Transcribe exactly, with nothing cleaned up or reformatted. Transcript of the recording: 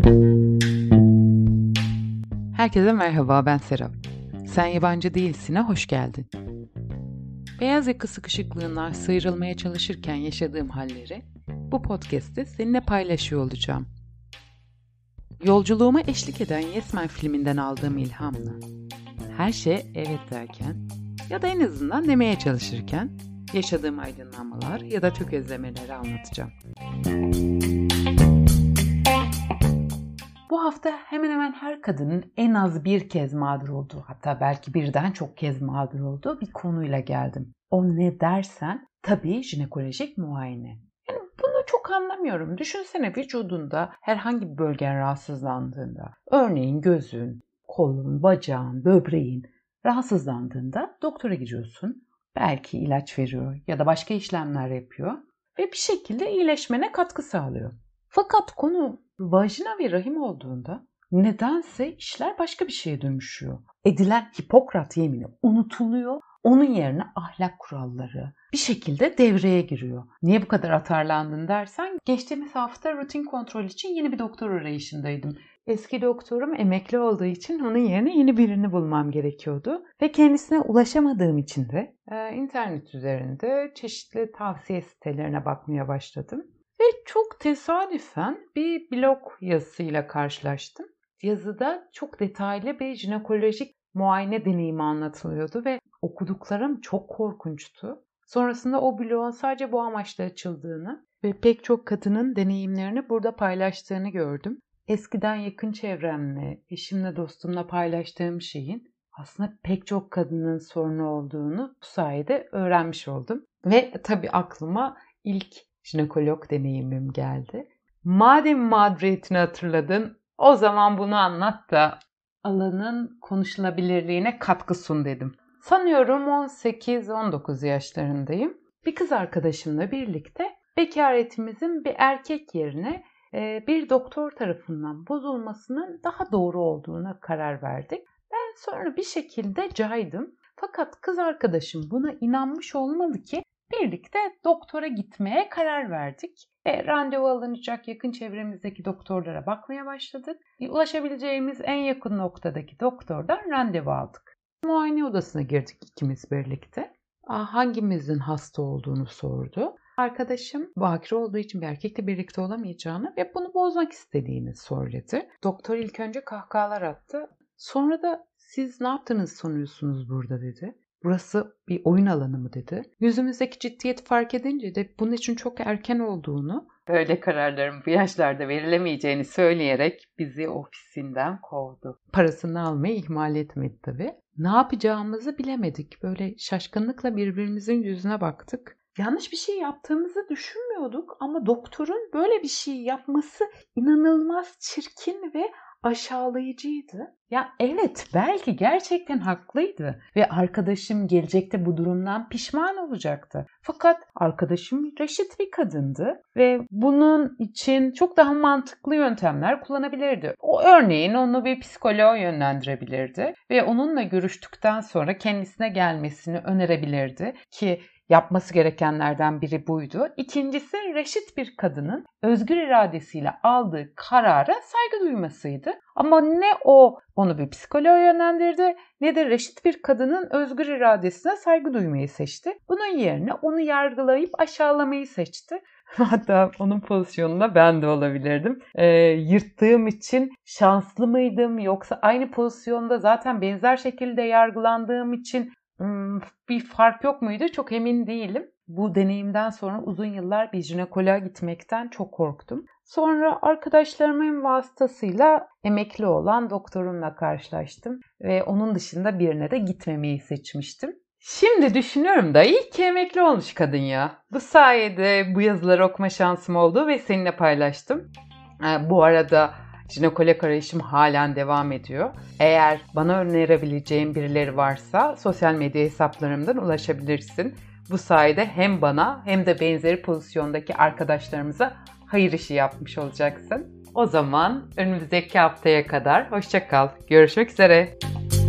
Herkese merhaba, ben Serap. Sen Yabancı Değilsin'e hoş geldin. Beyaz yaka sıkışıklığından sıyrılmaya çalışırken yaşadığım halleri bu podcast'te seninle paylaşıyor olacağım. Yolculuğuma eşlik eden Yes Man filminden aldığım ilhamla her şey evet derken ya da en azından demeye çalışırken yaşadığım aydınlanmalar ya da tökezlemeleri anlatacağım. Bu hafta hemen hemen her kadının en az bir kez mağdur olduğu, hatta belki birden çok kez mağdur olduğu bir konuyla geldim. O ne dersen tabii jinekolojik muayene. Yani bunu çok anlamıyorum. Düşünsene vücudunda herhangi bir bölgen rahatsızlandığında, örneğin gözün, kolun, bacağın, böbreğin rahatsızlandığında doktora gidiyorsun. Belki ilaç veriyor ya da başka işlemler yapıyor ve bir şekilde iyileşmene katkı sağlıyor. Fakat konu vajina ve rahim olduğunda nedense işler başka bir şeye dönüşüyor. Edilen Hipokrat yemini unutuluyor. Onun yerine ahlak kuralları bir şekilde devreye giriyor. Niye bu kadar atarlandın dersen, geçtiğimiz hafta rutin kontrol için yeni bir doktor arayışındaydım. Eski doktorum emekli olduğu için onun yerine yeni birini bulmam gerekiyordu. Ve kendisine ulaşamadığım için de e, internet üzerinde çeşitli tavsiye sitelerine bakmaya başladım. Ve çok tesadüfen bir blog yazısıyla karşılaştım. Yazıda çok detaylı bir jinekolojik muayene deneyimi anlatılıyordu ve okuduklarım çok korkunçtu. Sonrasında o blogun sadece bu amaçla açıldığını ve pek çok kadının deneyimlerini burada paylaştığını gördüm. Eskiden yakın çevremle, eşimle, dostumla paylaştığım şeyin aslında pek çok kadının sorunu olduğunu bu sayede öğrenmiş oldum. Ve tabii aklıma ilk jinekolog deneyimim geldi. Madem mağduriyetini hatırladın, o zaman bunu anlat da alanın konuşulabilirliğine katkı sun dedim. Sanıyorum on sekiz on dokuz yaşlarındayım. Bir kız arkadaşımla birlikte bekaretimizin bir erkek yerine bir doktor tarafından bozulmasının daha doğru olduğuna karar verdik. Ben sonra bir şekilde caydım. Fakat kız arkadaşım buna inanmış olmalı ki birlikte doktora gitmeye karar verdik. Ve randevu alınacak yakın çevremizdeki doktorlara bakmaya başladık. Ulaşabileceğimiz en yakın noktadaki doktordan randevu aldık. Muayene odasına girdik ikimiz birlikte. Hangimizin hasta olduğunu sordu. Arkadaşım bakire olduğu için bir erkekle birlikte olamayacağını ve bunu bozmak istediğini söyledi. Doktor ilk önce kahkahalar attı. Sonra da siz ne yaptığınızı sanıyorsunuz burada dedi. Burası bir oyun alanı mı dedi. Yüzümüzdeki ciddiyeti fark edince de bunun için çok erken olduğunu, böyle kararların bu yaşlarda verilemeyeceğini söyleyerek bizi ofisinden kovdu. Parasını almayı ihmal etmedi tabii. Ne yapacağımızı bilemedik. Böyle şaşkınlıkla birbirimizin yüzüne baktık. Yanlış bir şey yaptığımızı düşünmüyorduk ama doktorun böyle bir şey yapması inanılmaz çirkin ve aşağılayıcıydı. Ya evet, belki gerçekten haklıydı ve arkadaşım gelecekte bu durumdan pişman olacaktı. Fakat arkadaşım reşit bir kadındı ve bunun için çok daha mantıklı yöntemler kullanabilirdi. O örneğin onu bir psikoloğa yönlendirebilirdi ve onunla görüştükten sonra kendisine gelmesini önerebilirdi ki yapması gerekenlerden biri buydu. İkincisi, reşit bir kadının özgür iradesiyle aldığı karara saygı duymasıydı. Ama ne o onu bir psikoloğa yönlendirdi ne de reşit bir kadının özgür iradesine saygı duymayı seçti. Bunun yerine onu yargılayıp aşağılamayı seçti. Hatta onun pozisyonunda ben de olabilirdim. E, yırttığım için şanslı mıydım yoksa aynı pozisyonda zaten benzer şekilde yargılandığım için bir fark yok muydu? Çok emin değilim. Bu deneyimden sonra uzun yıllar bir jinekoloğa gitmekten çok korktum. Sonra arkadaşlarımın vasıtasıyla emekli olan doktorumla karşılaştım ve onun dışında birine de gitmemeyi seçmiştim. Şimdi düşünüyorum da iyi ki emekli olmuş kadın ya. Bu sayede bu yazıları okuma şansım oldu ve seninle paylaştım. Bu arada jinekolog arayışım halen devam ediyor. Eğer bana önerebileceğin birileri varsa sosyal medya hesaplarımdan ulaşabilirsin. Bu sayede hem bana hem de benzeri pozisyondaki arkadaşlarımıza hayır işi yapmış olacaksın. O zaman önümüzdeki haftaya kadar hoşça kal. Görüşmek üzere.